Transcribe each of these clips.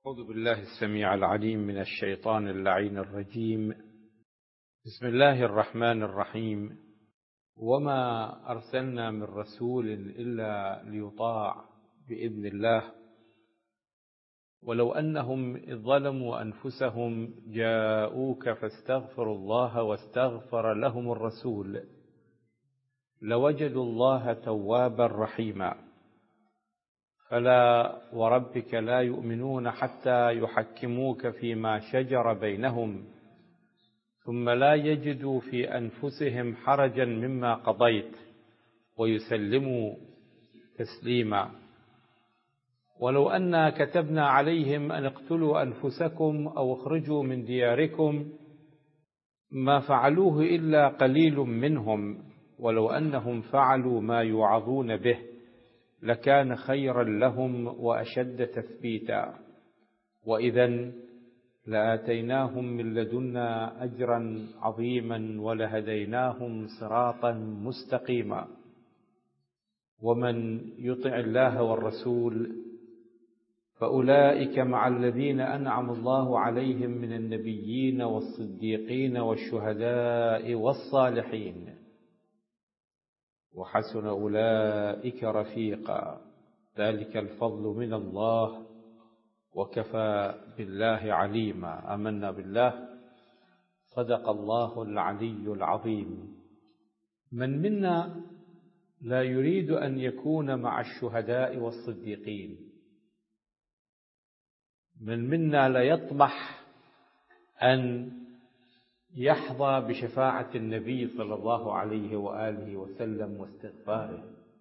أعوذ بالله السميع العليم من الشيطان اللعين الرجيم. بسم الله الرحمن الرحيم. وما أرسلنا من رسول إلا ليطاع بإذن الله ولو أنهم إذ ظلموا أنفسهم جاءوك فاستغفروا الله واستغفر لهم الرسول لوجدوا الله توابا رحيما. فلا وربك لا يؤمنون حتى يحكموك فيما شجر بينهم ثم لا يجدوا في أنفسهم حرجا مما قضيت ويسلموا تسليما. ولو أنا كتبنا عليهم أن اقتلوا أنفسكم أو اخرجوا من دياركم ما فعلوه إلا قليل منهم ولو أنهم فعلوا ما يوعظون به لكان خيرا لهم وأشد تثبيتا وإذا لآتيناهم من لدنا أجرا عظيما ولهديناهم صراطا مستقيما. ومن يطع الله والرسول فأولئك مع الذين أنعم الله عليهم من النبيين والصديقين والشهداء والصالحين وحسن أولئك رفيقا. ذلك الفضل من الله وكفى بالله عليما. آمنا بالله. صدق الله العلي العظيم. من منا لا يريد أن يكون مع الشهداء والصديقين؟ من منا لا يطمح أن يحظى بشفاعة النبي صلى الله عليه وآله وسلم واستغفاره؟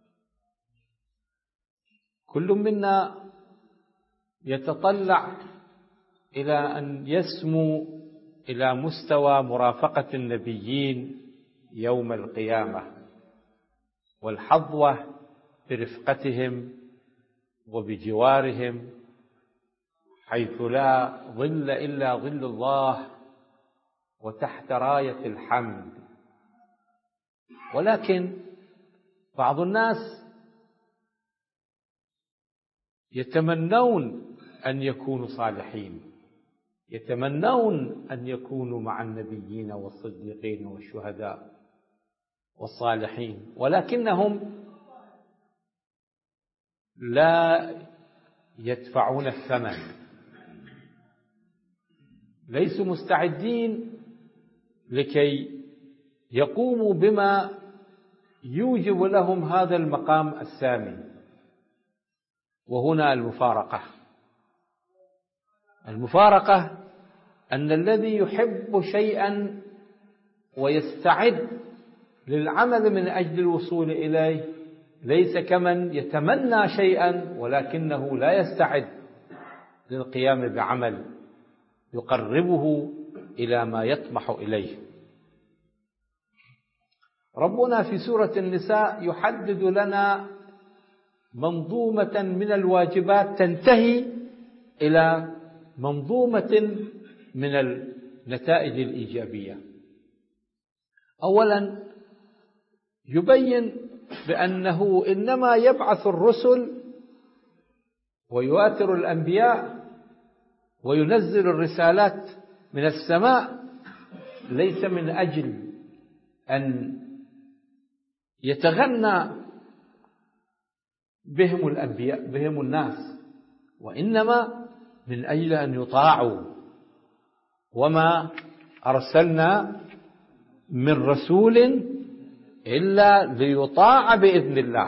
كل منا يتطلع إلى أن يسمو إلى مستوى مرافقة النبيين يوم القيامة والحظوة برفقتهم وبجوارهم حيث لا ظل إلا ظل الله وتحت راية الحمد. ولكن بعض الناس يتمنون أن يكونوا صالحين، يتمنون أن يكونوا مع النبيين والصديقين والشهداء والصالحين، ولكنهم لا يدفعون الثمن، ليسوا مستعدين لكي يقوموا بما يوجب لهم هذا المقام السامي. وهنا المفارقة أن الذي يحب شيئا ويستعد للعمل من أجل الوصول إليه ليس كمن يتمنى شيئا ولكنه لا يستعد للقيام بعمل يقربه إلى ما يطمح إليه. ربنا في سورة النساء يحدد لنا منظومة من الواجبات تنتهي إلى منظومة من النتائج الإيجابية. أولا يبين بأنه إنما يبعث الرسل ويؤثر الأنبياء وينزل الرسالات من السماء ليس من أجل أن يتغنى بهم الأنبياء بهم الناس، وإنما من أجل أن يطاعوا. وما أرسلنا من رسول إلا ليطاع بإذن الله.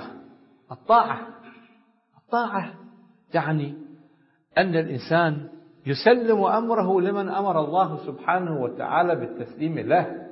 الطاعة تعني أن الإنسان يسلم أمره لمن أمر الله سبحانه وتعالى بالتسليم له.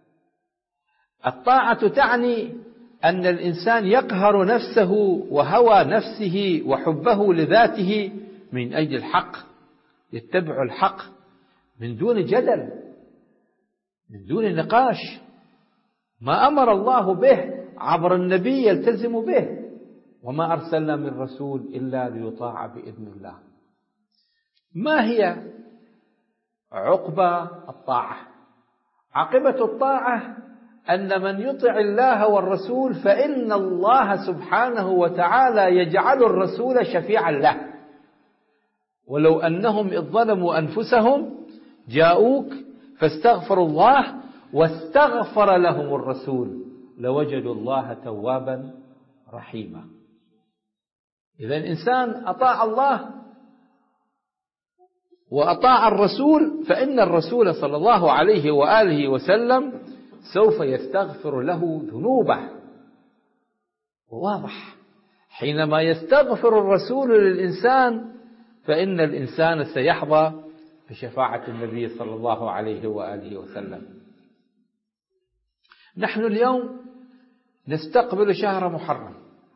الطاعة تعني أن الإنسان يقهر نفسه وهوى نفسه وحبه لذاته من أجل الحق، يتبع الحق من دون جدل، من دون نقاش. ما أمر الله به عبر النبي يلتزم به. وما أرسلنا من رسول إلا ليطاع بإذن الله. ما هي عقبى الطاعة؟ عاقبة الطاعة أن من يطع الله والرسول فإن الله سبحانه وتعالى يجعل الرسول شفيعا له ولو أنهم إذ ظلموا أنفسهم جاءوك فاستغفروا الله واستغفر لهم الرسول لوجدوا الله توابا رحيما. إذا الإنسان أطاع الله وأطاع الرسول، فإن الرسول صلى الله عليه وآله وسلم سوف يستغفر له ذنوبه. وواضح حينما يستغفر الرسول للإنسان فإن الإنسان سيحظى بشفاعة النبي صلى الله عليه وآله وسلم. نحن اليوم نستقبل شهر محرم،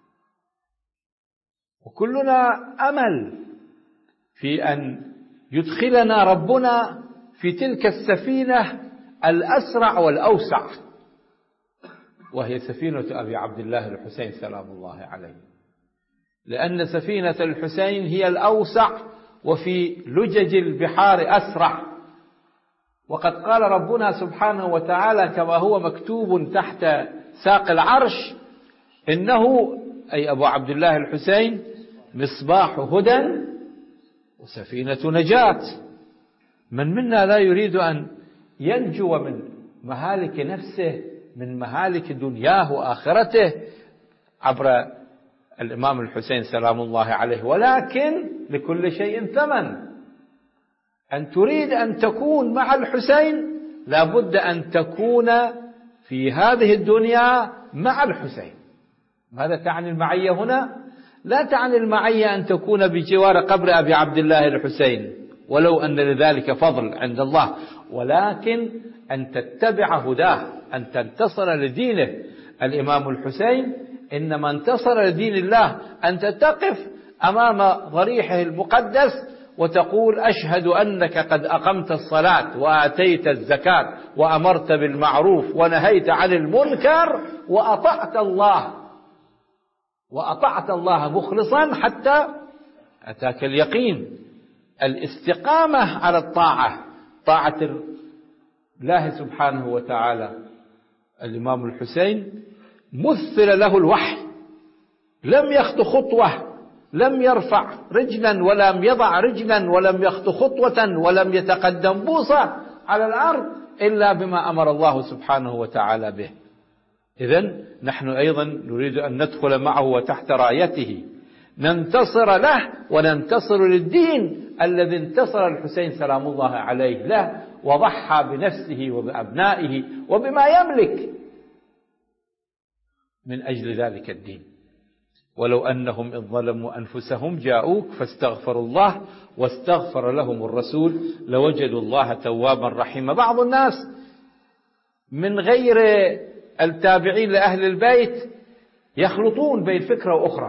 وكلنا أمل في أن يدخلنا ربنا في تلك السفينة الأسرع والأوسع، وهي سفينة أبي عبد الله الحسين سلام الله عليه، لأن سفينة الحسين هي الأوسع وفي لجج البحار أسرع. وقد قال ربنا سبحانه وتعالى كما هو مكتوب تحت ساق العرش: إنه أي أبو عبد الله الحسين مصباح هدى وسفينة نجاة. من منا لا يريد أن ينجو من مهالك نفسه، من مهالك دنياه وآخرته عبر الإمام الحسين سلام الله عليه، ولكن لكل شيء ثمن. أن تريد أن تكون مع الحسين لابد أن تكون في هذه الدنيا مع الحسين. ماذا تعني المعية هنا؟ لا تعني المعية أن تكون بجوار قبر أبي عبد الله الحسين ولو أن لذلك فضل عند الله، ولكن أن تتبع هداه، أن تنتصر لدينه. الإمام الحسين إنما انتصر لدين الله أنت تقف أمام ضريحه المقدس وتقول: أشهد أنك قد أقمت الصلاة وآتيت الزكاة وأمرت بالمعروف ونهيت عن المنكر وأطعت الله مخلصا حتى أتاك اليقين. الاستقامة على الطاعة، طاعة الله سبحانه وتعالى. الإمام الحسين مثل له الوحي، لم يخط خطوة، لم يرفع رجلا ولم يضع رجلا ولم يخط خطوة ولم يتقدم بوصة على الأرض إلا بما أمر الله سبحانه وتعالى به. إذن نحن أيضا نريد أن ندخل معه وتحت رايته ننتصر له وننتصر للدين الذي انتصر الحسين سلام الله عليه له، وضحى بنفسه وبأبنائه وبما يملك من أجل ذلك الدين. ولو أنهم إذ ظلموا أنفسهم جاءوك فاستغفروا الله واستغفر لهم الرسول لوجدوا الله توابا رحيما. بعض الناس من غير التابعين لأهل البيت يخلطون بين فكرة وأخرى،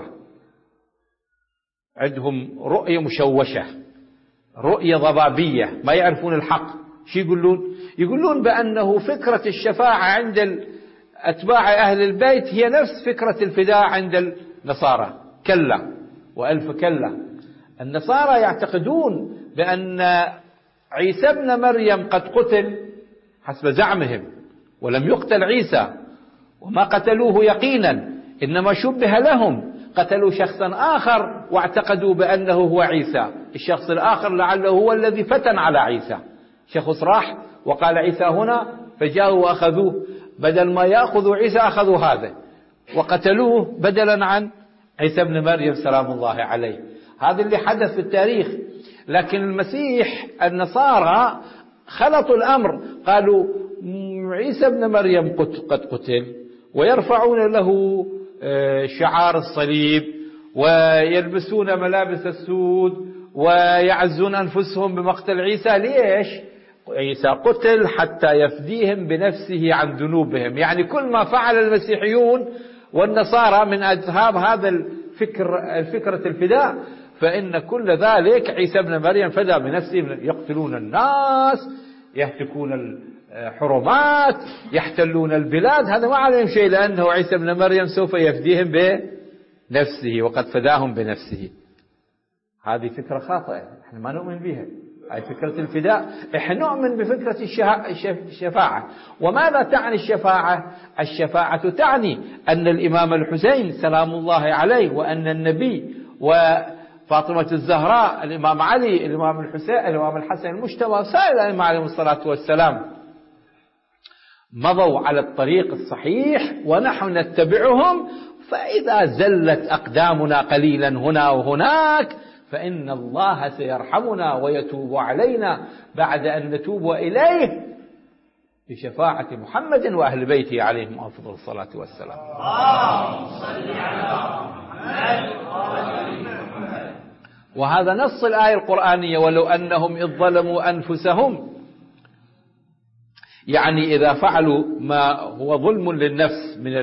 عندهم رؤية مشوشة، رؤية ضبابية، ما يعرفون الحق. شو يقولون بأنه فكرة الشفاعة عند أتباع أهل البيت هي نفس فكرة الفداء عند النصارى. كلا وألف كلا. النصارى يعتقدون بأن عيسى ابن مريم قد قتل حسب زعمهم، ولم يقتل عيسى، وما قتلوه يقينا، إنما شبه لهم، قتلوا شخصا آخر واعتقدوا بأنه هو عيسى. الشخص الآخر لعله هو الذي فتن على عيسى، شخص راح وقال عيسى هنا، فجاءوا وأخذوه، بدل ما يأخذوا عيسى أخذوا هذا وقتلوه بدلا عن عيسى ابن مريم سلام الله عليه. هذا اللي حدث في التاريخ. لكن المسيح النصارى خلطوا الأمر، قالوا عيسى ابن مريم قد قتل، ويرفعون له شعار الصليب ويلبسون ملابس السود ويعزون أنفسهم بمقتل عيسى. ليش؟ عيسى قتل حتى يفديهم بنفسه عن ذنوبهم. يعني كل ما فعل المسيحيون والنصارى من أذهاب هذا الفكرة الفداء، فإن كل ذلك عيسى ابن مريم فدى بنفسه. يقتلون الناس، يهتكون الحرمات، يحتلون البلاد، هذا ما عليهم شيء، لأنه عيسى ابن مريم سوف يفديهم بنفسه وقد فداهم بنفسه. هذه فكرة خاطئة، احنا ما نؤمن بها. هذه فكرة الفداء. احنا نؤمن بفكرة الشفاعة. وماذا تعني الشفاعة؟ الشفاعة تعني أن الإمام الحسين سلام الله عليه وأن النبي فاطمة الزهراء، الإمام علي، الإمام الحسين، الإمام الحسن المجتبى، سائر الأئمة عليهم الصلاة والسلام مضوا على الطريق الصحيح ونحن نتبعهم. فإذا زلت أقدامنا قليلا هنا وهناك فإن الله سيرحمنا ويتوب علينا بعد أن نتوب إليه بشفاعة محمد وأهل بيته عليهم أفضل الصلاة والسلام. وهذا نص الآية القرآنية: ولو أنهم إذ ظلموا أنفسهم، يعني إذا فعلوا ما هو ظلم للنفس من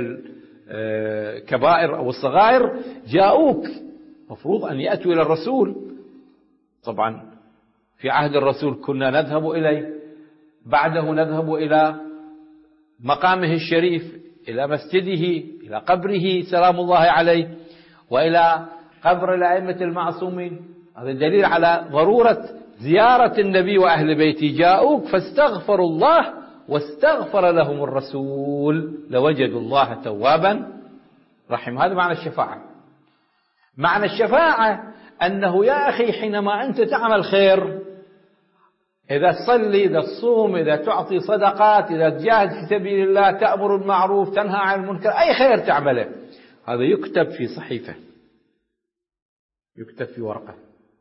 الكبائر أو الصغائر جاءوك، مفروض أن يأتوا إلى الرسول. طبعا في عهد الرسول كنا نذهب إليه، بعده نذهب إلى مقامه الشريف، إلى مسجده، إلى قبره سلام الله عليه، وإلى قبر الأئمة المعصومين. هذا دليل على ضرورة زيارة النبي وأهل بيته. جاءوك فاستغفروا الله واستغفر لهم الرسول لوجدوا الله توابا رحيم. هذا معنى الشفاعة. معنى الشفاعة أنه يا أخي حينما أنت تعمل خير، إذا تصلي، إذا تصوم، إذا تعطي صدقات، إذا تجاهد في سبيل الله، تأمر بالمعروف، تنهى عن المنكر، أي خير تعمله، هذا يكتب في صحيفة، يكتب في ورقة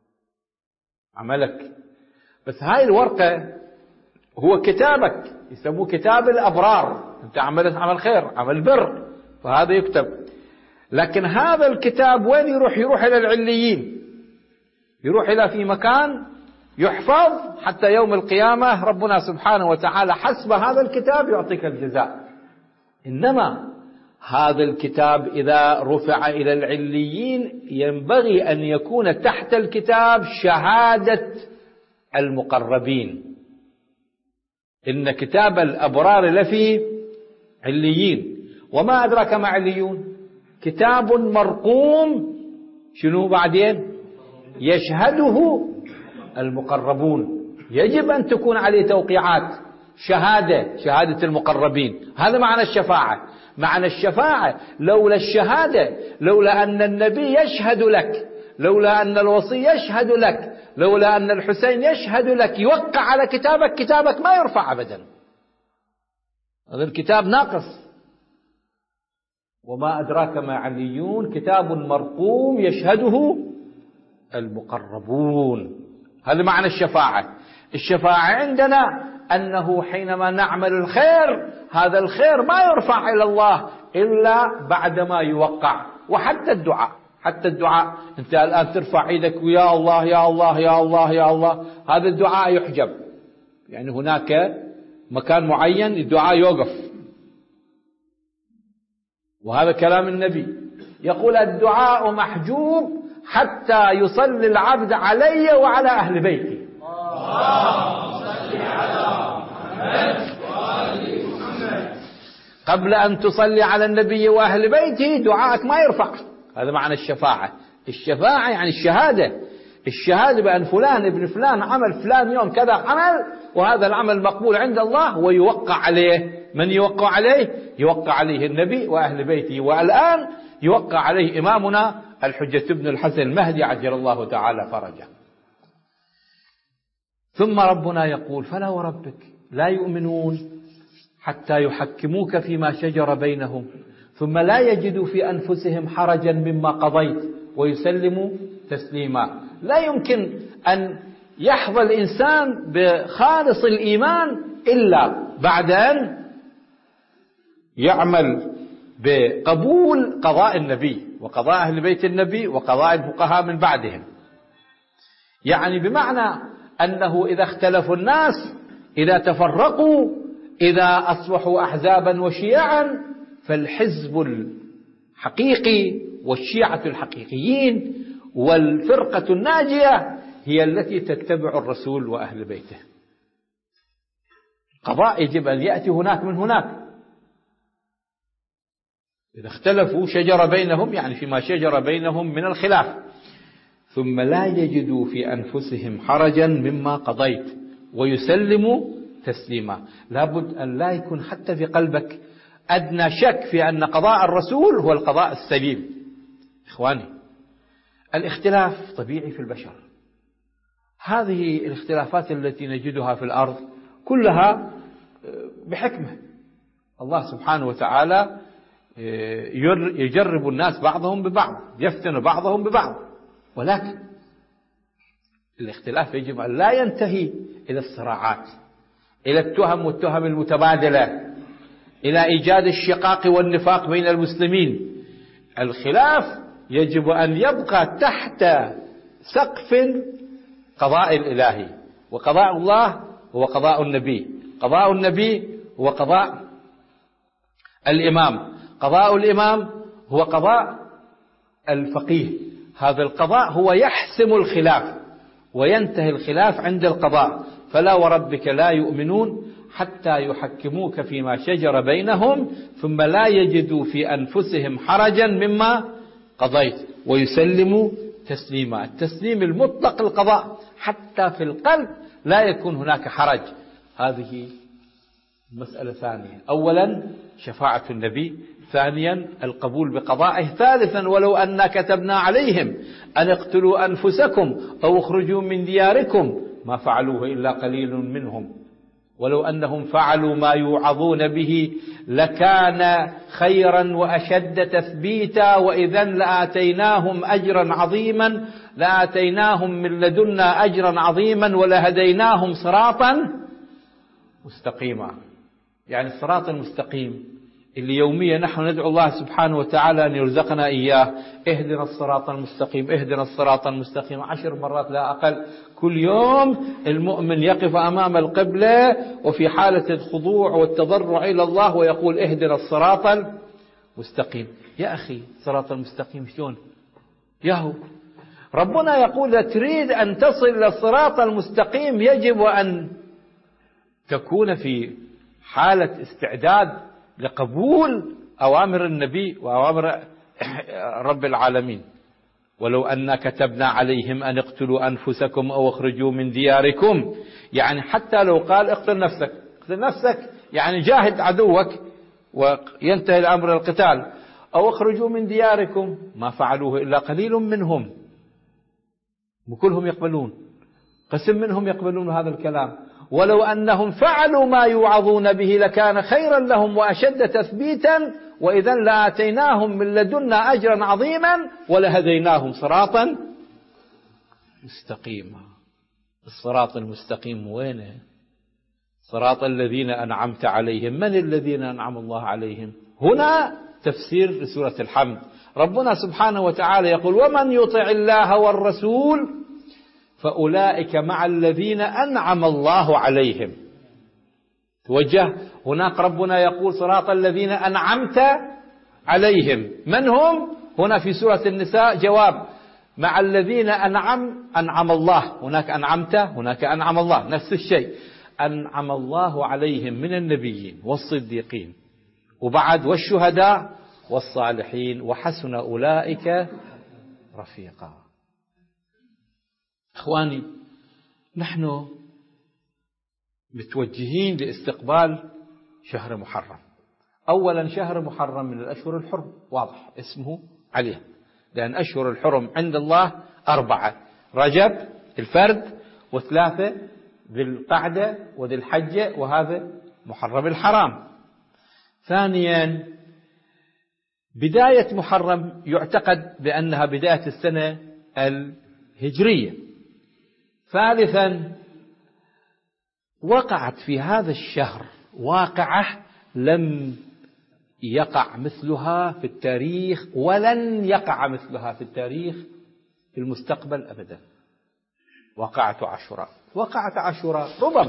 عملك. بس هاي الورقة هو كتابك، يسموه كتاب الأبرار. أنت عملت عمل خير، عمل بر، فهذا يكتب. لكن هذا الكتاب وين يروح؟ يروح إلى العليين، يروح إلى في مكان يحفظ حتى يوم القيامة ربنا سبحانه وتعالى حسب هذا الكتاب يعطيك الجزاء. إنما هذا الكتاب إذا رفع إلى العليين ينبغي أن يكون تحت الكتاب شهادة المقربين. إن كتاب الأبرار لفي عليين، وما أدراك ما عليون؟ كتاب مرقوم. شنو بعدين؟ يشهده المقربون. يجب أن تكون عليه توقيعات، شهادة المقربين. هذا معنى الشفاعة. معنى الشفاعة لولا الشهادة، لولا أن النبي يشهد لك، لولا أن الوصي يشهد لك، لولا أن الحسين يشهد لك، يوقع على كتابك، كتابك ما يرفع أبدا. هذا الكتاب ناقص. وما أدراك ما عليون، كتاب مرقوم يشهده المقربون. هذا معنى الشفاعة. الشفاعة عندنا أنه حينما نعمل الخير، هذا الخير ما يرفع إلى الله إلا بعدما يوقع. وحتى الدعاء، حتى الدعاء، أنت الآن ترفع يدك ويا الله يا الله يا الله يا الله، هذا الدعاء يحجب، يعني هناك مكان معين الدعاء يوقف. وهذا كلام النبي، يقول الدعاء محجوب حتى يصلي العبد علي وعلى أهل بيتي. قبل أن تصلي على النبي وأهل بيته دعاءك ما يرفع. هذا معنى الشفاعة. الشفاعة يعني الشهادة، الشهادة بأن فلان ابن فلان عمل فلان يوم كذا عمل، وهذا العمل مقبول عند الله، ويوقع عليه. من يوقع عليه؟ يوقع عليه النبي وأهل بيته، والآن يوقع عليه إمامنا الحجة بن الحسن المهدي عجل الله تعالى فرجه. ثم ربنا يقول فلا وربك لا يؤمنون حتى يحكموك فيما شجر بينهم ثم لا يجدوا في أنفسهم حرجا مما قضيت ويسلموا تسليما. لا يمكن أن يحظى الإنسان بخالص الإيمان إلا بعد أن يعمل بقبول قضاء النبي وقضاء أهل بيت النبي وقضاء الفقهاء من بعدهم. يعني بمعنى أنه إذا اختلفوا الناس، إذا تفرقوا، إذا أصبحوا أحزابا وشيعا، فالحزب الحقيقي والشيعة الحقيقيين والفرقة الناجية هي التي تتبع الرسول وأهل بيته. القضاء يجب أن يأتي هناك من هناك. إذا اختلفوا شجر بينهم، يعني فيما شجر بينهم من الخلاف، ثم لا يجدوا في أنفسهم حرجا مما قضيت ويسلموا تسليما. لابد أن لا يكون حتى في قلبك أدنى شك في أن قضاء الرسول هو القضاء السليم. إخواني، الاختلاف طبيعي في البشر. هذه الاختلافات التي نجدها في الأرض كلها بحكمة. الله سبحانه وتعالى يجرب الناس بعضهم ببعض، يفتن بعضهم ببعض، ولكن الاختلاف يجب أن لا ينتهي إلى الصراعات، إلى التهم والتهم المتبادلة، إلى إيجاد الشقاق والنفاق بين المسلمين. الخلاف يجب أن يبقى تحت سقف قضاء الإلهي، وقضاء الله هو قضاء النبي، قضاء النبي هو قضاء الإمام، قضاء الإمام هو قضاء الفقيه. هذا القضاء هو يحسم الخلاف، وينتهي الخلاف عند القضاء. فلا وربك لا يؤمنون حتى يحكموك فيما شجر بينهم ثم لا يجدوا في أنفسهم حرجا مما قضيت ويسلموا تسليما. التسليم المطلق القضاء، حتى في القلب لا يكون هناك حرج. هذه مسألة ثانية. أولا شفاعة النبي، ثانيا القبول بقضائه، ثالثا ولو أن كتبنا عليهم أن اقتلوا أنفسكم أو اخرجوا من دياركم ما فعلوه إلا قليل منهم ولو أنهم فعلوا ما يوعظون به لكان خيرا وأشد تثبيتا وإذا لآتيناهم أجرا عظيما، لآتيناهم من لدنا أجرا عظيما ولهديناهم صراطا مستقيما. يعني الصراط المستقيم اللي يوميا نحن ندعو الله سبحانه وتعالى أن يرزقنا إياه. اهدنا الصراط المستقيم، اهدنا الصراط المستقيم 10 مرات لا أقل. كل يوم المؤمن يقف أمام القبلة وفي حالة الخضوع والتضرع إلى الله ويقول اهدنا الصراط المستقيم. يا أخي الصراط المستقيم شلون؟ ياهو ربنا يقول تريد أن تصل إلى الصراط المستقيم يجب أن تكون في حالة استعداد لقبول أوامر النبي وأوامر رب العالمين. ولو أن كتبنا عليهم أن اقتلوا أنفسكم أو اخرجوا من دياركم، يعني حتى لو قال اقتل نفسك، اقتل نفسك يعني جاهد عدوك وينتهي الأمر القتال، أو اخرجوا من دياركم ما فعلوه إلا قليل منهم. وكلهم يقبلون، قسم منهم يقبلون هذا الكلام. ولو أنهم فعلوا ما يوعظون به لكان خيرا لهم وأشد تثبيتا وإذا لآتيناهم من لدنا أجرا عظيما ولهديناهم صراطا مستقيما. الصراط المستقيم وينه؟ صراط الذين أنعمت عليهم. من الذين أنعم الله عليهم؟ هنا تفسير لسورة الحمد. ربنا سبحانه وتعالى يقول ومن يطع الله والرسول فأولئك مع الذين أنعم الله عليهم. توجه هناك ربنا يقول صراط الذين أنعمت عليهم. من هم؟ هنا في سورة النساء جواب مع الذين أنعم الله. هناك أنعمت، هناك أنعم الله، نفس الشيء. أنعم الله عليهم من النبيين والصديقين وبعد والشهداء والصالحين وحسن أولئك رفيقا. إخواني نحن متوجهين لاستقبال شهر محرم. أولا شهر محرم من الأشهر الحرم، واضح اسمه عليه، لأن أشهر الحرم عند الله 4: رجب الفرد، و3 ذي القعدة وذي الحجة، وهذا محرم الحرام. ثانيا بداية محرم يعتقد بأنها بداية السنة الهجرية. ثالثا وقعت في هذا الشهر واقعة لم يقع مثلها في التاريخ ولن يقع مثلها في التاريخ في المستقبل أبدا. وقعت عاشوراء. وقعت عاشوراء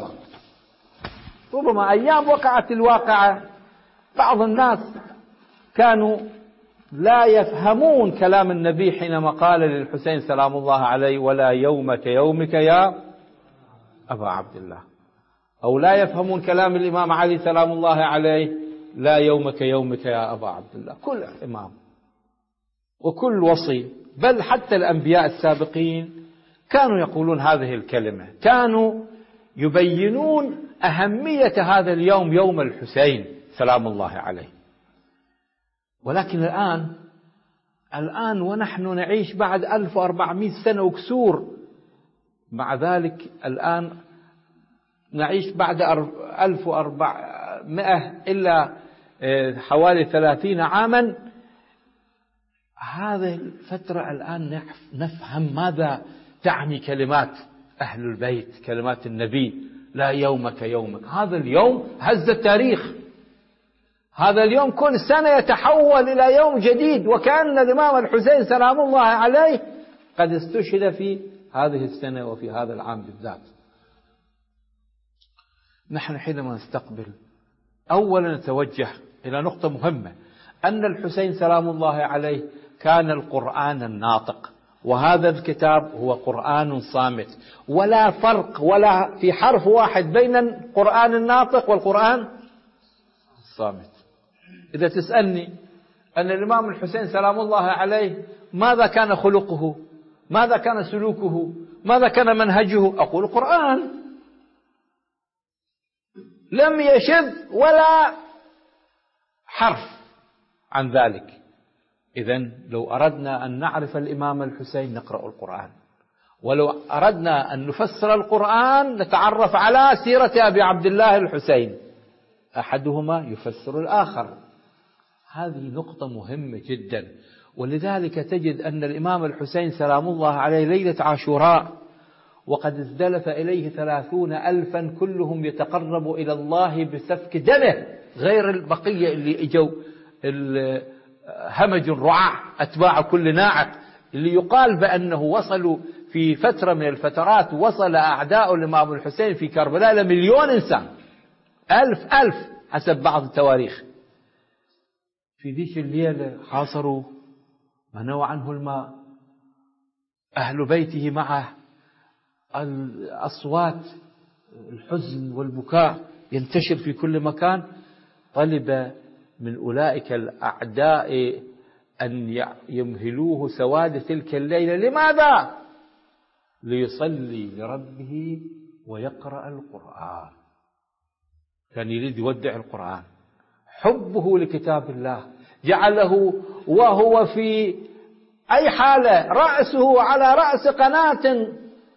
ربما أيام وقعت الواقعة بعض الناس كانوا لا يفهمون كلام النبي حينما قال للحسين سلام الله عليه ولا يوم كيومك يا أبا عبد الله، أو لا يفهمون كلام الإمام علي سلام الله عليه لا يوم كيومك يا أبا عبد الله. كل إمام وكل وصي بل حتى الأنبياء السابقين كانوا يقولون هذه الكلمة، كانوا يبينون أهمية هذا اليوم، يوم الحسين سلام الله عليه. ولكن الآن الآن ونحن نعيش بعد 1400 سنة وكسور، مع ذلك الآن نعيش بعد 1400 إلا حوالي 30 عاما. هذه الفترة الآن نفهم ماذا تعني كلمات أهل البيت، كلمات النبي: لا يومك يومك. هذا اليوم هز التاريخ، هذا اليوم كل سنة يتحول إلى يوم جديد، وكأن الإمام الحسين سلام الله عليه قد استشهد في هذه السنة وفي هذا العام بالذات. نحن حينما نستقبل أولا نتوجه إلى نقطة مهمة، أن الحسين سلام الله عليه كان القرآن الناطق، وهذا الكتاب هو قرآن صامت، ولا فرق ولا في حرف واحد بين القرآن الناطق والقرآن الصامت. إذا تسألني أن الإمام الحسين سلام الله عليه ماذا كان خلقه، ماذا كان سلوكه، ماذا كان منهجه، أقول القرآن، لم يشذ ولا حرف عن ذلك. إذن لو أردنا أن نعرف الإمام الحسين نقرأ القرآن، ولو أردنا أن نفسر القرآن نتعرف على سيرة أبي عبد الله الحسين، أحدهما يفسر الآخر. هذه نقطة مهمة جدا. ولذلك تجد أن الإمام الحسين سلام الله عليه ليلة عاشوراء وقد ازدلف إليه 30,000 كلهم يتقرب إلى الله بسفك دمه، غير البقية اللي اجوا همج رعاع أتباع كل ناعق، اللي يقال بأنه وصلوا في فترة من الفترات وصل أعداء الإمام الحسين في كربلاء ل1,000,000 إنسان، 1000 حسب بعض التواريخ. في ذيك الليلة حاصروا، منعوا عنه الماء، أهل بيته معه، الأصوات الحزن والبكاء ينتشر في كل مكان. طلب من أولئك الأعداء أن يمهلوه سواد تلك الليلة. لماذا؟ ليصلي لربه ويقرأ القرآن. كان يريد يودع القرآن. حبه لكتاب الله جعله وهو في أي حالة رأسه على رأس قناة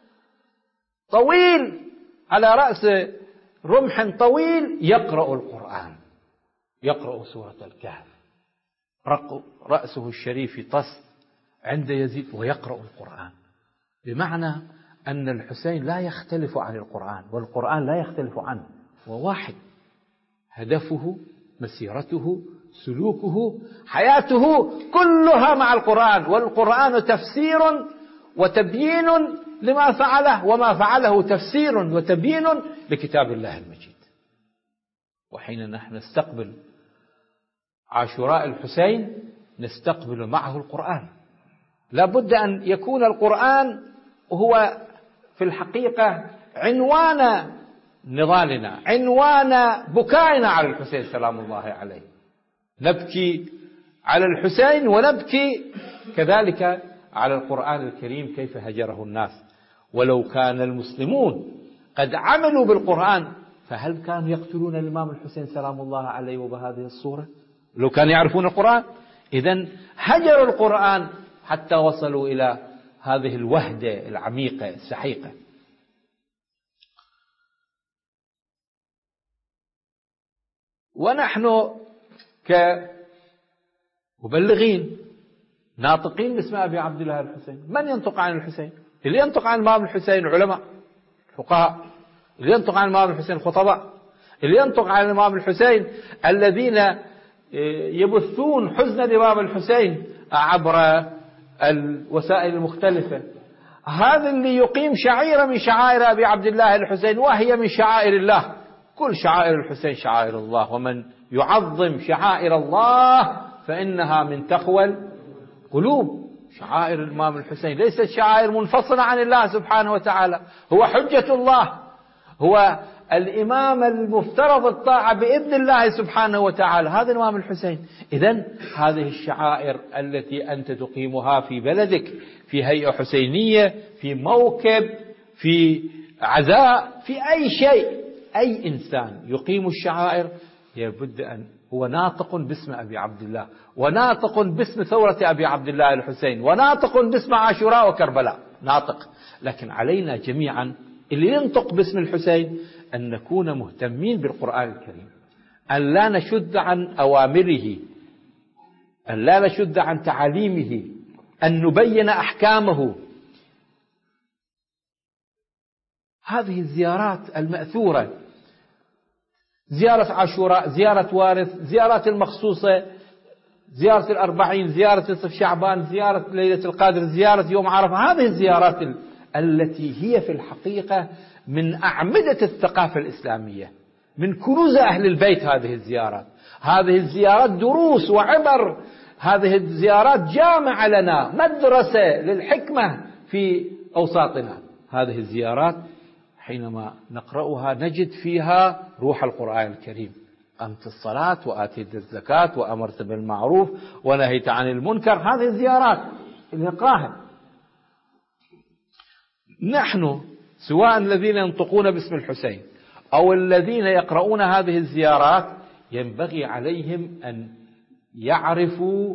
طويل، على رأس رمح طويل، يقرأ القرآن، يقرأ سورة الكهف، رأسه الشريف يطس عند يزيد ويقرأ القرآن. بمعنى أن الحسين لا يختلف عن القرآن، والقرآن لا يختلف عنه، وواحد. هدفه، مسيرته، سلوكه، حياته كلها مع القرآن، والقرآن تفسير وتبيين لما فعله، وما فعله تفسير وتبيين لكتاب الله المجيد. وحين نحن نستقبل عاشوراء الحسين نستقبل معه القرآن. لا بد أن يكون القرآن هو في الحقيقة عنوان نضالنا، عنوان بكائنا على الحسين سلام الله عليه. نبكي على الحسين ونبكي كذلك على القرآن الكريم كيف هجره الناس. ولو كان المسلمون قد عملوا بالقرآن فهل كانوا يقتلون الإمام الحسين سلام الله عليه وبهذه الصورة؟ لو كانوا يعرفون القرآن. إذن هجروا القرآن حتى وصلوا إلى هذه الوهدة العميقة السحيقة. ونحن كمبلغين ناطقين باسم أبي عبد الله الحسين. من ينطق عن الحسين؟ اللي ينطق عن الإمام الحسين علماء فقهاء، اللي ينطق عن الإمام الحسين خطباء، اللي ينطق عن الإمام الحسين الذين يبثون حزن الإمام الحسين عبر الوسائل المختلفة. هذا اللي يقيم شعيرة من شعائر أبي عبد الله الحسين، وهي من شعائر الله. كل شعائر الحسين شعائر الله، ومن يعظم شعائر الله فإنها من تقوى القلوب. شعائر الإمام الحسين ليست شعائر منفصلة عن الله سبحانه وتعالى، هو حجة الله، هو الإمام المفترض الطاعة بإذن الله سبحانه وتعالى، هذا الإمام الحسين. إذن هذه الشعائر التي أنت تقيمها في بلدك، في هيئة حسينية، في موكب، في عزاء، في أي شيء، أي إنسان يقيم الشعائر لابد أن هو ناطق باسم أبي عبد الله، وناطق باسم ثورة أبي عبد الله الحسين، وناطق باسم عاشوراء وكربلاء، ناطق. لكن علينا جميعا اللي ينطق باسم الحسين أن نكون مهتمين بالقرآن الكريم، أن لا نشد عن أوامره، أن لا نشد عن تعاليمه، أن نبين أحكامه. هذه الزيارات المأثورة، زيارة عاشوراء، زيارة وارث، زيارات المخصوصة، زيارة الأربعين، زيارة نصف شعبان، زيارة ليلة القدر، زيارة يوم عرفة، هذه الزيارات التي هي في الحقيقة من أعمدة الثقافة الإسلامية، من كنوز أهل البيت. هذه الزيارات دروس وعبر، هذه الزيارات جامعة لنا، مدرسة للحكمة في أوساطنا. هذه الزيارات حينما نقرأها نجد فيها روح القرآن الكريم: قمت الصلاة وآتيت الزكاة وأمرت بالمعروف ونهيت عن المنكر. هذه الزيارات اللي نقراها نحن، سواء الذين ينطقون باسم الحسين أو الذين يقرؤون هذه الزيارات، ينبغي عليهم أن يعرفوا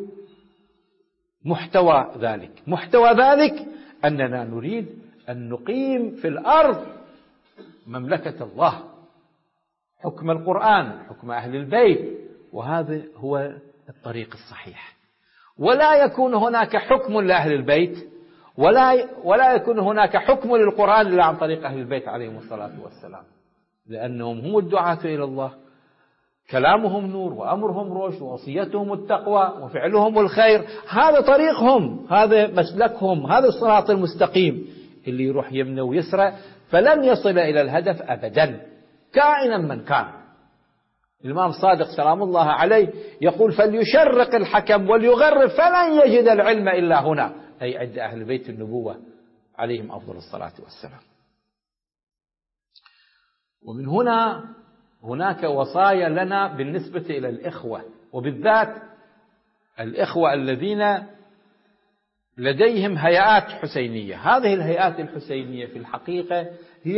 محتوى ذلك. محتوى ذلك أننا نريد أن نقيم في الأرض مملكة الله، حكم القرآن، حكم أهل البيت، وهذا هو الطريق الصحيح. ولا يكون هناك حكم لأهل البيت ولا يكون هناك حكم للقرآن إلا عن طريق أهل البيت عليهم الصلاة والسلام، لأنهم هم الدعاة إلى الله، كلامهم نور وأمرهم رشد ووصيتهم التقوى وفعلهم الخير. هذا طريقهم، هذا مسلكهم، هذا الصراط المستقيم. اللي يروح يمنى ويسرى فلن يصل إلى الهدف أبدا، كائنا من كان. الإمام صادق سلام الله عليه يقول: فليشرق الحكم وليغرب فلن يجد العلم إلا هنا، أي عند أهل بيت النبوة عليهم أفضل الصلاة والسلام. ومن هنا هناك وصايا لنا بالنسبة إلى الإخوة، وبالذات الإخوة الذين لديهم هيئات حسينية. هذه الهيئات الحسينية في الحقيقة هي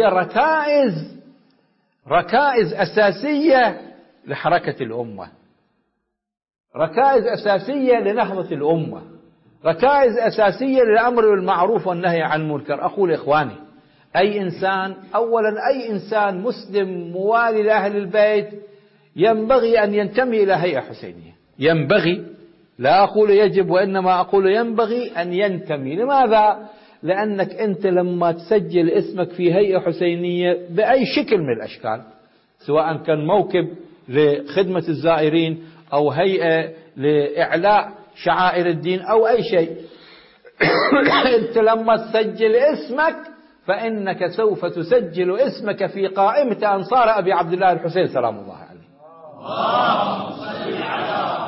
ركائز أساسية لحركة الأمة، ركائز أساسية لنهضة الأمة، ركائز أساسية للأمر بالمعروف والنهي عن المنكر. أقول إخواني، أي إنسان مسلم موالي لأهل البيت ينبغي أن ينتمي إلى هيئة حسينية. ينبغي، لا أقول يجب، وإنما أقول ينبغي أن ينتمي. لماذا؟ لأنك أنت لما تسجل اسمك في هيئة حسينية بأي شكل من الأشكال، سواء كان موكب لخدمة الزائرين أو هيئة لإعلاء شعائر الدين أو أي شيء، أنت لما تسجل اسمك فإنك سوف تسجل اسمك في قائمة أنصار أبي عبد الله الحسين سلام الله عليه. اللهم صل على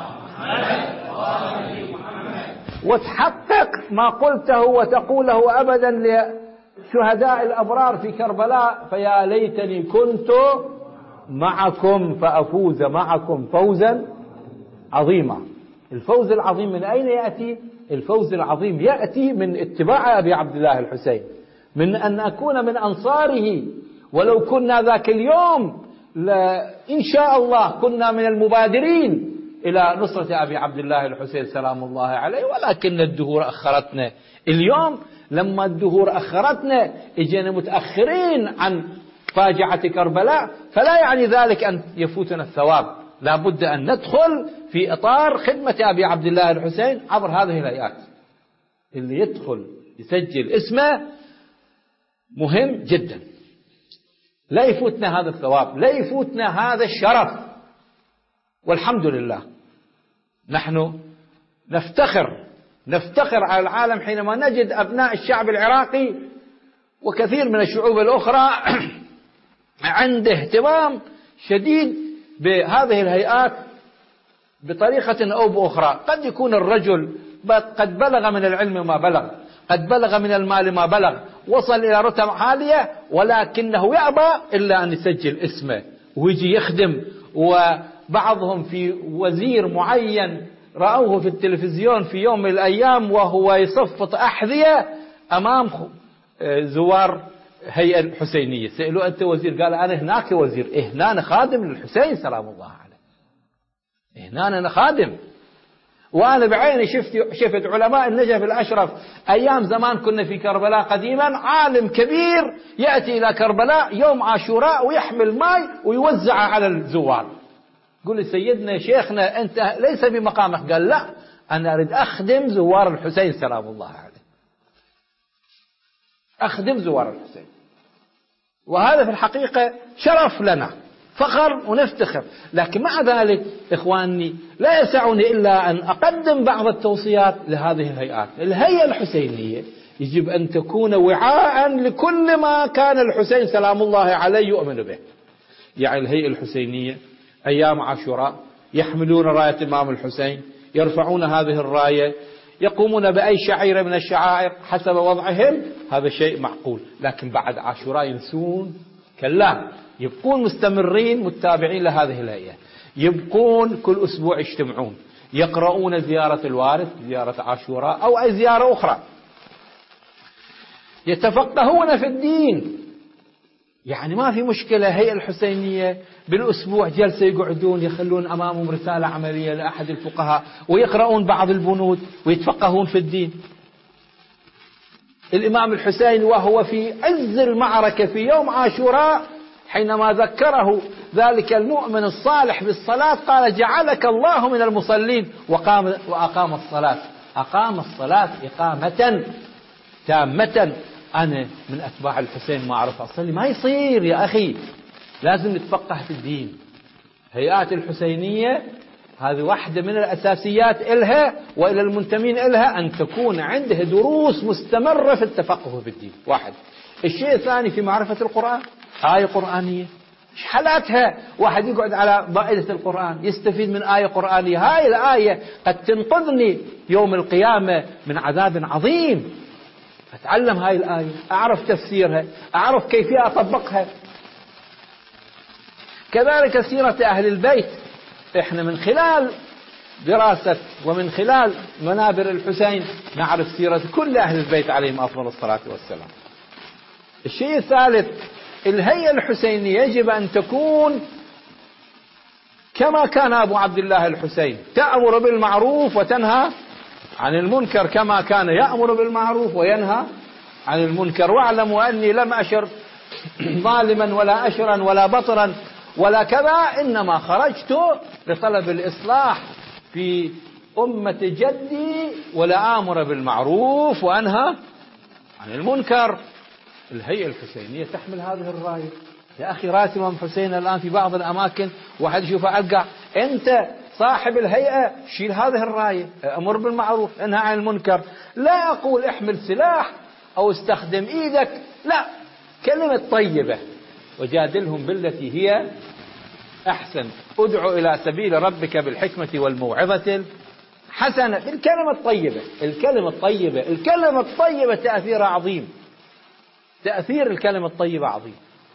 محمد. وتحقق ما قلته وتقوله أبدا لشهداء الأبرار في كربلاء: فيا ليتني كنت معكم فأفوز معكم فوزا عظيما. الفوز العظيم من أين يأتي؟ الفوز العظيم يأتي من اتباع أبي عبد الله الحسين، من أن أكون من أنصاره. ولو كنا ذاك اليوم إن شاء الله كنا من المبادرين إلى نصرة أبي عبد الله الحسين سلام الله عليه، ولكن الدهور أخرتنا. اليوم لما الدهور أخرتنا إجينا متأخرين عن فاجعة كربلاء، فلا يعني ذلك أن يفوتنا الثواب. لا بد أن ندخل في إطار خدمة أبي عبد الله الحسين عبر هذه الهيئات. اللي يدخل يسجل اسمه مهم جدا، لا يفوتنا هذا الثواب، لا يفوتنا هذا الشرف. والحمد لله نحن نفتخر على العالم حينما نجد أبناء الشعب العراقي وكثير من الشعوب الأخرى عنده اهتمام شديد بهذه الهيئات بطريقة أو بأخرى. قد يكون الرجل قد بلغ من العلم ما بلغ، قد بلغ من المال ما بلغ، وصل إلى رتب عالية، ولكنه يأبى إلا أن يسجل اسمه ويجي يخدم. وبعضهم في وزير معين رأوه في التلفزيون في يوم من الأيام وهو يصفط أحذية أمام زوار هيئة الحسينية. سألوا: أنت وزير؟ قال: أنا هناك وزير. هنا أنا خادم للحسين سلام الله عليه. هنا أنا خادم، وأنا بعيني شفت علماء النجف الأشرف أيام زمان. كنا في كربلاء قديما، عالم كبير يأتي إلى كربلاء يوم عاشوراء ويحمل ماء ويوزعه على الزوار. قل لي سيدنا شيخنا أنت ليس بمقامك. قال لا، أنا أريد أخدم زوار الحسين سلام الله عليه، أخدم زوار الحسين. وهذا في الحقيقة شرف لنا، فخر ونفتخر. لكن مع ذلك إخواني لا يسعني إلا أن أقدم بعض التوصيات لهذه الهيئات. الهيئة الحسينية يجب أن تكون وعاء لكل ما كان الحسين سلام الله عليه يؤمن به. يعني الهيئة الحسينية أيام عاشوراء يحملون راية الإمام الحسين، يرفعون هذه الراية، يقومون بأي شعيرة من الشعائر حسب وضعهم، هذا شيء معقول. لكن بعد عاشوراء ينسون؟ كلا، يبقون مستمرين متابعين لهذه الهيئة، يبقون كل أسبوع يجتمعون، يقرؤون زيارة الوارث، زيارة عاشوراء أو أي زيارة أخرى، يتفقهون في الدين. يعني ما في مشكلة هيئة الحسينية بالأسبوع جلسة يقعدون يخلون أمامهم رسالة عملية لأحد الفقهاء ويقرؤون بعض البنود ويتفقهون في الدين. الإمام الحسين وهو في عز المعركة في يوم عاشوراء حينما ذكره ذلك المؤمن الصالح بالصلاة قال جعلك الله من المصلين، وأقام الصلاة، أقام الصلاة إقامة تامة. أنا من أتباع الحسين ما أعرف أصلي، ما يصير يا أخي، لازم نتفقه في الدين. هيئات الحسينية هذه واحدة من الأساسيات إلها وإلى المنتمين إلها أن تكون عنده دروس مستمرة في التفقه في الدين. واحد. الشيء الثاني في معرفة القرآن، آية قرآنية إيش حالاتها؟ واحد يقعد على ضائدة القرآن يستفيد من آية قرآنية، هاي الآية قد تنقذني يوم القيامة من عذاب عظيم. أتعلم هاي الآية، أعرف تفسيرها، أعرف كيفية أطبقها. كذلك سيرة أهل البيت، إحنا من خلال دراسة ومن خلال منابر الحسين نعرف سيرة كل أهل البيت عليهم أفضل الصلاة والسلام. الشيء الثالث، الهيئة الحسينية يجب أن تكون كما كان أبو عبد الله الحسين، تأمر بالمعروف وتنهى عن المنكر كما كان يأمر بالمعروف وينهى عن المنكر. واعلموا أني لم أشر ظالما ولا أشرا ولا بطرا ولا كذا، إنما خرجت لطلب الإصلاح في أمة جدي ولا آمر بالمعروف وأنهى عن المنكر. الهيئة الحسينية تحمل هذه الراية. يا أخي راتب الإمام حسين الآن في بعض الأماكن واحد يشوفه ألقى، أنت صاحب الهيئة شيل هذه الراية، أمر بالمعروف انهى عن المنكر. لا أقول احمل سلاح أو استخدم إيدك، لا، كلمة طيبة، وجادلهم بالتي هي أحسن، ادعو إلى سبيل ربك بالحكمة والموعظة الحسنة. الكلمة الطيبة، الكلمة الطيبة، الكلمة الطيبة تأثيرها عظيم، تأثير الكلمة الطيبة عظيم.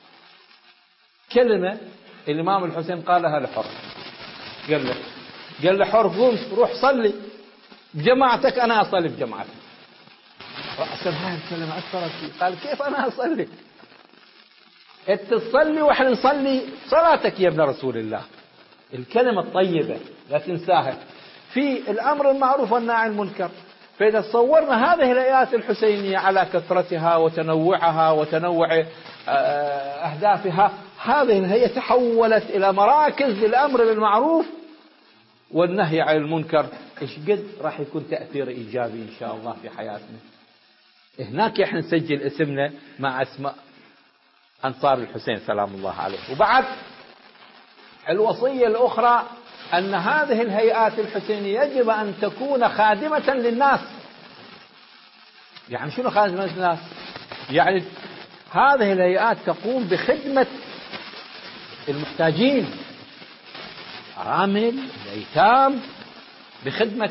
كلمة الإمام الحسين قالها لحر، قال له حر قوم روح صلي بجماعتك، أنا أصلي بجماعتك. رأسا هاي الكلمة أثرت فيه، قال كيف أنا أصلي؟ أنت تصلي وإحنا نصلي صلاتك يا ابن رسول الله. الكلمة الطيبة لا تنساها في الأمر المعروف والنهي عن المنكر. فإذا تصورنا هذه الآيات الحسينية على كثرتها وتنوعها وتنوع أهدافها، هذه الهيئة تحولت إلى مراكز للأمر بالمعروف والنهي عن المنكر. إيش قد راح يكون تأثير إيجابي إن شاء الله في حياتنا. هناك إحنا نسجل اسمنا مع اسماء أنصار الحسين سلام الله عليه. وبعد الوصية الأخرى أن هذه الهيئات الحسينية يجب أن تكون خادمة للناس. يعني شنو خادمة للناس؟ يعني هذه الهيئات تقوم بخدمة المحتاجين، الأرامل، الأيتام، بخدمة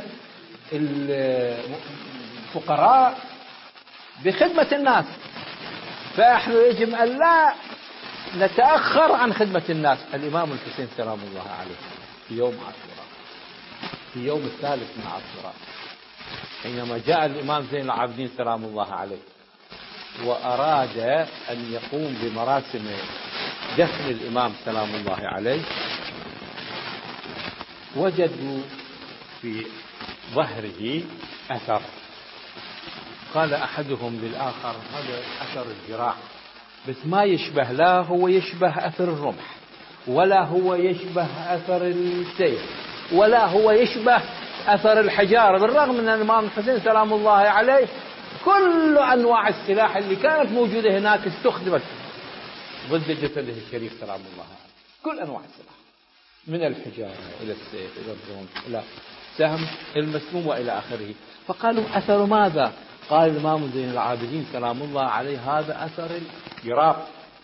الفقراء، بخدمة الناس. فإحنا يجب أن لا نتأخر عن خدمة الناس. الإمام الحسين سلام الله عليه في يوم عاشوراء، في يوم الثالث من عاشوراء، حينما جاء الإمام زين العابدين سلام الله عليه وأراد أن يقوم بمراسم دفن الإمام سلام الله عليه، وجدوا في ظهره أثر. قال أحدهم للآخر هذا أثر الجراح، بس ما يشبه، لا هو يشبه أثر الرمح، ولا هو يشبه أثر السيف، ولا هو يشبه أثر الحجارة، بالرغم من أن الإمام الحسين سلام الله عليه كل أنواع السلاح اللي كانت موجودة هناك استخدمت ضد جسده الشريف سلام الله عليه. كل أنواع السلاح، من الحجارة إلى السيف إلى الرمح إلى سهم المسموم وإلى آخره. فقالوا أثر ماذا؟ قال الإمام زين العابدين سلام الله عليه هذا أثر الجراب.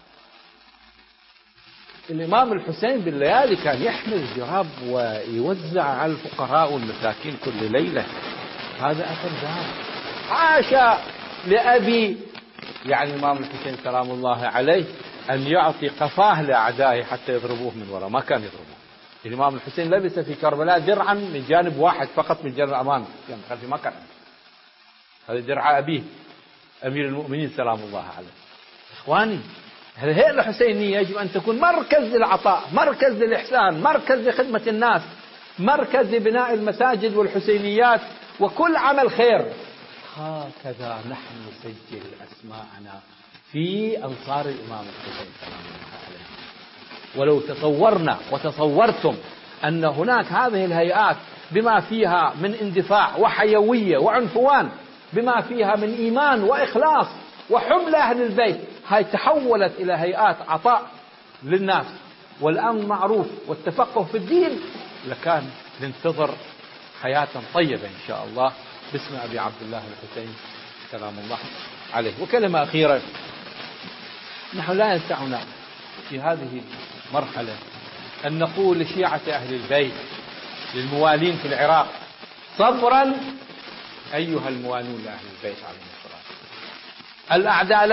الإمام الحسين بالليالي كان يحمل الجراب ويوزع على الفقراء والمساكين كل ليلة. هذا أثر ذهب. حاشا لأبي يعني الإمام الحسين سلام الله عليه أن يعطي قفاه لأعدائه حتى يضربوه من وراء، ما كان يضربوه. الإمام الحسين لبس في كربلاء درعا من جانب واحد فقط، من جانب الأمام، يعني خلفي ما كان. هذا درع أبيه أمير المؤمنين سلام الله عليه. إخواني، هذه الحسينية يجب أن تكون مركز للعطاء، مركز للإحسان، مركز لخدمة الناس، مركز لبناء المساجد والحسينيات وكل عمل خير. هكذا نحن نسجل أسماءنا في أنصار الإمام الحسين سلام الله عليه. ولو تصورنا وتصورتم أن هناك هذه الهيئات بما فيها من اندفاع وحيوية وعنفوان، بما فيها من إيمان وإخلاص وحب لأهل البيت، هاي تحولت إلى هيئات عطاء للناس والأمن معروف والتفقه في الدين، لكان ننتظر حياة طيبة إن شاء الله باسم أبي عبد الله الحسين سلام الله عليه. وكلمة أخيرة، نحن لا يسعنا في هذه المرحلة أن نقول لشيعة أهل البيت للموالين في العراق صبرا أيها الموالون لأهل البيت عليهم الصلاة. الأعداء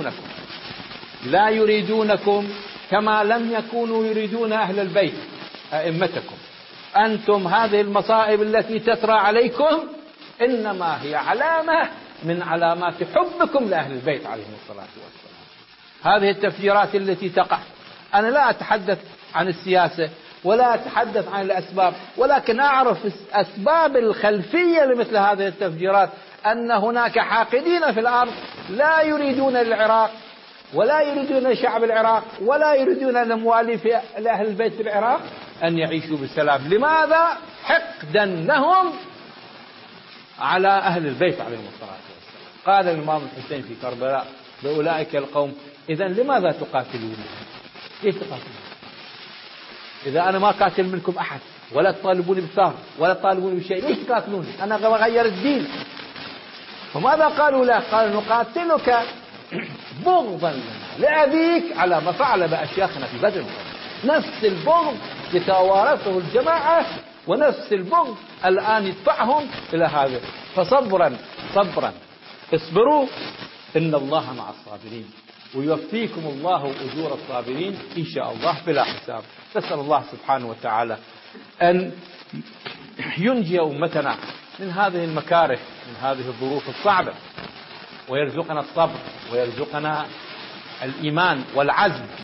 لا يريدونكم كما لم يكونوا يريدون أهل البيت أئمتكم. أنتم هذه المصائب التي تترى عليكم إنما هي علامة من علامات حبكم لأهل البيت عليهم الصلاة والسلام. هذه التفجيرات التي تقع، أنا لا أتحدث عن السياسة ولا أتحدث عن الأسباب، ولكن أعرف أسباب الخلفية لمثل هذه التفجيرات، أن هناك حاقدين في الأرض لا يريدون العراق ولا يريدون شعب العراق ولا يريدون الموالي في أهل البيت في العراق أن يعيشوا بالسلام. لماذا؟ حقدا لهم على أهل البيت عليهم الصلاة والسلام. قال الإمام الحسين في كربلاء لأولئك القوم إذن لماذا تقاتلون؟ ليش تقاتلون؟ إذا أنا ما قاتل منكم أحد ولا تطالبوني بثار ولا تطالبوني بشيء، ليش تقاتلوني؟ أنا بغير الدين. فماذا قالوا له؟ قالوا نقاتلك بغضا لأبيك على ما فعل بأشياخنا في بدر. نفس البغض يتوارثه الجماعة ونفس البغض الآن يدفعهم إلى هذا. فصبرا اصبروا إن الله مع الصابرين ويوفيكم الله أجور الصابرين إن شاء الله بلا حساب. نسأل الله سبحانه وتعالى أن ينجي أمتنا من هذه المكاره، من هذه الظروف الصعبة، ويرزقنا الصبر ويرزقنا الإيمان والعزم